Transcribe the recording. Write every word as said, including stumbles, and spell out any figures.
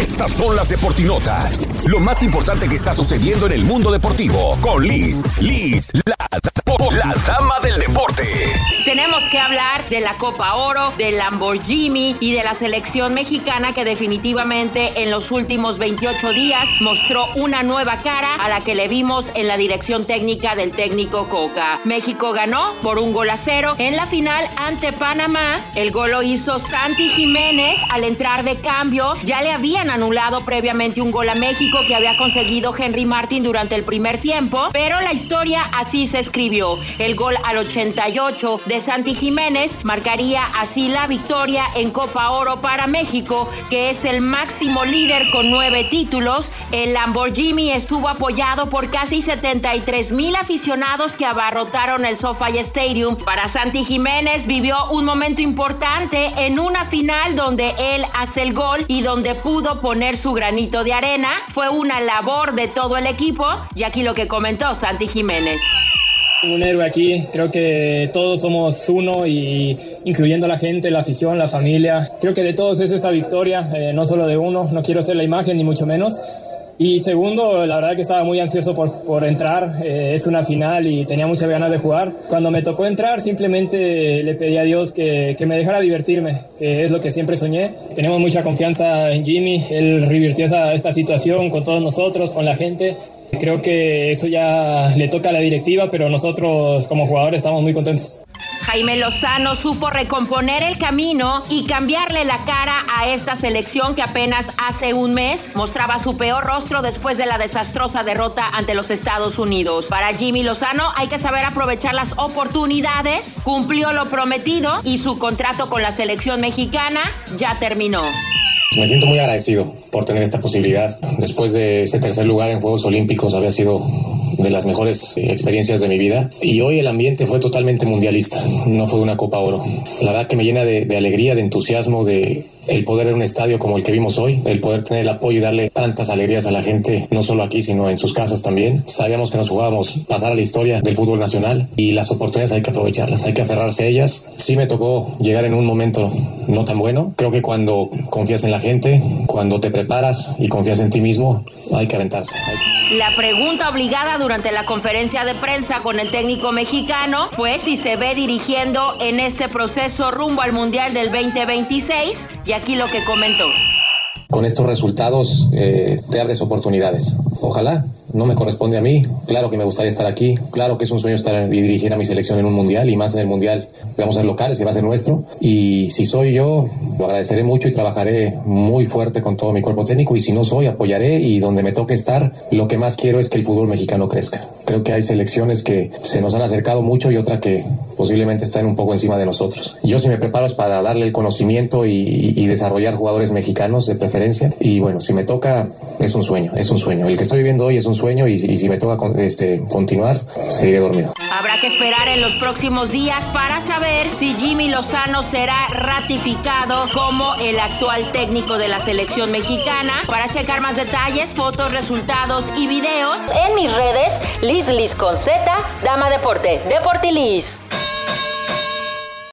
Estas son las Deportinotas. Lo más importante que está sucediendo en el mundo deportivo. Con Liz, Liz, la, la dama del deporte. Tenemos que hablar de la Copa Oro, del Lamborghini y de la selección mexicana que definitivamente en los últimos veintiocho días mostró una nueva cara a la que le vimos en la dirección técnica del técnico Coca. México ganó por un gol a cero en la final ante Panamá. El gol lo hizo Santi Jiménez al entrar de cambio. Ya le habían anulado previamente un gol a México que había conseguido Henry Martin durante el primer tiempo, pero la historia así se escribió. El gol al ochenta y ocho de Santi Jiménez marcaría así la victoria en Copa Oro para México, que es el máximo líder con nueve títulos. El Lamborghini estuvo apoyado por casi setenta y tres mil aficionados que abarrotaron el SoFi Stadium. Para Santi Jiménez vivió un momento importante en una final donde él hace el gol y donde pudo poner su granito de arena. Fue una labor de todo el equipo y aquí lo que comentó Santi Jiménez. Un héroe aquí, creo que todos somos uno y incluyendo a la gente, la afición, la familia. Creo que de todos es esta victoria, eh, no solo de uno, no quiero ser la imagen ni mucho menos. Y segundo, la verdad que estaba muy ansioso por, por entrar, eh, es una final y tenía muchas ganas de jugar. Cuando me tocó entrar simplemente le pedí a Dios que, que me dejara divertirme, que es lo que siempre soñé. Tenemos mucha confianza en Jimmy, él revirtió esa, esta situación con todos nosotros, con la gente. Creo que eso ya le toca a la directiva, pero nosotros como jugadores estamos muy contentos. Jaime Lozano supo recomponer el camino y cambiarle la cara a esta selección que apenas hace un mes mostraba su peor rostro después de la desastrosa derrota ante los Estados Unidos. Para Jimmy Lozano hay que saber aprovechar las oportunidades, cumplió lo prometido y su contrato con la selección mexicana ya terminó. Me siento muy agradecido por tener esta posibilidad. Después de ese tercer lugar en Juegos Olímpicos había sido de las mejores experiencias de mi vida y hoy el ambiente fue totalmente mundialista, no fue una Copa Oro. La verdad que me llena de, de alegría, de entusiasmo, de el poder en un estadio como el que vimos hoy, el poder tener el apoyo y darle tantas alegrías a la gente, no solo aquí sino en sus casas también. Sabíamos que nos jugábamos pasar a la historia del fútbol nacional y las oportunidades hay que aprovecharlas, hay que aferrarse a ellas. Sí me tocó llegar en un momento no tan bueno, creo que cuando confías en la gente, cuando te preparas y confías en ti mismo, hay que aventarse. Hay que... La pregunta obligada durante la conferencia de prensa con el técnico mexicano fue si se ve dirigiendo en este proceso rumbo al Mundial del veinte veintiséis y aquí lo que comentó. Con estos resultados eh, te abres oportunidades. Ojalá. No me corresponde a mí, claro que me gustaría estar aquí, claro que es un sueño estar y dirigir a mi selección en un mundial y más en el mundial que vamos a ser locales, que va a ser nuestro, y si soy yo, lo agradeceré mucho y trabajaré muy fuerte con todo mi cuerpo técnico, y si no soy, apoyaré, y donde me toque estar, lo que más quiero es que el fútbol mexicano crezca. Creo que hay selecciones que se nos han acercado mucho y otra que posiblemente están un poco encima de nosotros. Yo si me preparo es para darle el conocimiento y, y, y desarrollar jugadores mexicanos de preferencia, y bueno, si me toca, es un sueño, es un sueño. El que estoy viviendo hoy es un sueño y, y si me toca este, continuar, seguiré dormido. Habrá que esperar en los próximos días para saber si Jimmy Lozano será ratificado como el actual técnico de la selección mexicana. Para checar más detalles, fotos, resultados y videos, en mis redes, Liz Liz con Z, Dama Deporte, Deportilis.